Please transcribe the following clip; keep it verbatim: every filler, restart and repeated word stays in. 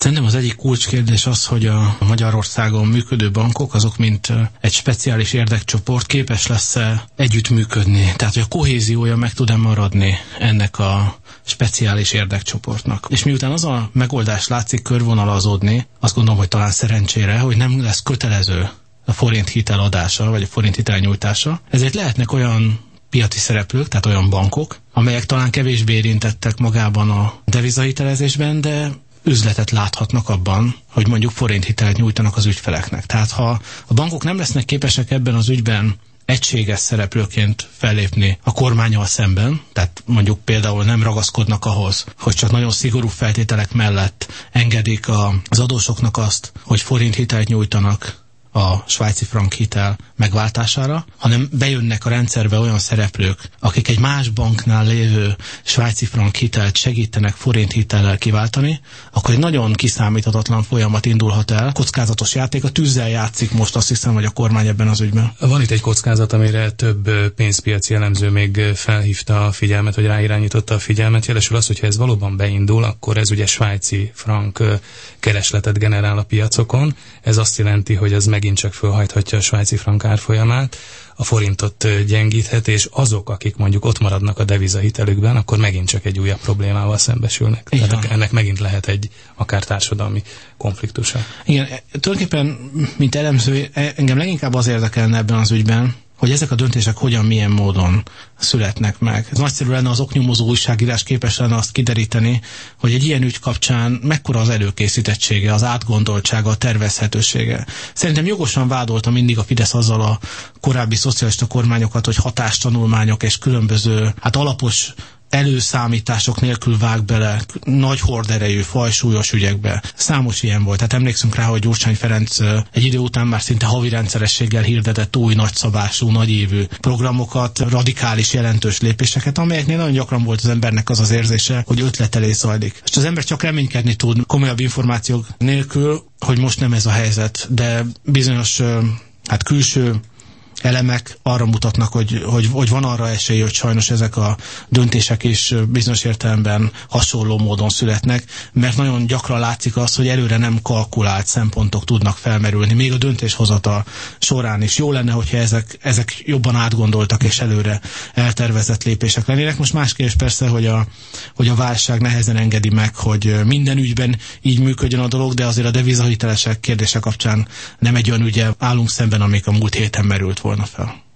Szerintem az egyik kulcskérdés az, hogy a Magyarországon működő bankok, azok mint egy speciális érdekcsoport képes lesz-e együttműködni. Tehát, hogy a kohéziója meg tud-e maradni ennek a speciális érdekcsoportnak. És miután az a megoldás látszik körvonalazódni, azt gondolom, hogy talán szerencsére, hogy nem lesz kötelező a forint hitel adása, vagy a forint hitel nyújtása. Ezért lehetnek olyan piaci szereplők, tehát olyan bankok, amelyek talán kevésbé érintettek magában a devizahitelezésben, de üzletet láthatnak abban, hogy mondjuk forinthitelt nyújtanak az ügyfeleknek. Tehát ha a bankok nem lesznek képesek ebben az ügyben egységes szereplőként fellépni a kormánnyal szemben, tehát mondjuk például nem ragaszkodnak ahhoz, hogy csak nagyon szigorú feltételek mellett engedik az adósoknak azt, hogy forinthitelt nyújtanak a svájci frank hitel megváltására, hanem bejönnek a rendszerbe olyan szereplők, akik egy más banknál lévő svájci frank hitelt segítenek forint hitellel kiváltani, akkor egy nagyon kiszámíthatatlan folyamat indulhat el. Kockázatos játék, a tűzzel játszik most, azt hiszem, hogy a kormány ebben az ügyben. Van itt egy kockázat, amire több pénzpiaci elemző még felhívta a figyelmet, vagy ráirányította a figyelmet. Jelesül az, hogyha ez valóban beindul, akkor ez ugye svájci frank keresletet generál a piacokon. Ez azt jelenti, hogy ez megint csak fölhajthatja a svájci frank árfolyamát, a forintot gyengíthet, és azok, akik mondjuk ott maradnak a devizahitelükben, akkor megint csak egy újabb problémával szembesülnek. Igen. Tehát ennek megint lehet egy akár társadalmi konfliktusa. Igen, tulajdonképpen, mint elemző, engem leginkább az érdekelne ebben az ügyben, hogy ezek a döntések hogyan, milyen módon születnek meg. Ez nagyszerű lenne, az oknyomozó újságírás képes lenne azt kideríteni, hogy egy ilyen ügy kapcsán mekkora az előkészítettsége, az átgondoltsága, a tervezhetősége. Szerintem jogosan vádolta mindig a Fidesz azzal a korábbi szocialista kormányokat, hogy hatástanulmányok és különböző, hát alapos előszámítások nélkül vág bele nagy horderejű, fajsúlyos ügyekbe. Számos ilyen volt. Tehát emlékszünk rá, hogy Gyurcsány Ferenc egy idő után már szinte havi rendszerességgel hirdetett új nagyszabású, nagyévű programokat, radikális, jelentős lépéseket, amelyeknél nagyon gyakran volt az embernek az az érzése, hogy ötletelés zajlik. És az ember csak reménykedni tud komolyabb információk nélkül, hogy most nem ez a helyzet, de bizonyos hát külső elemek arra mutatnak, hogy, hogy, hogy van arra esély, hogy sajnos ezek a döntések is bizonyos értelemben hasonló módon születnek, mert nagyon gyakran látszik az, hogy előre nem kalkulált szempontok tudnak felmerülni, még a döntéshozatal során is. Jó lenne, hogyha ezek, ezek jobban átgondoltak és előre eltervezett lépések lennének. Most más kérdés persze, hogy a, hogy a válság nehezen engedi meg, hogy minden ügyben így működjön a dolog, de azért a devizahitelesek kérdése kapcsán nem egy olyan ügye állunk szemben, amik a múlt héten merült volna fel.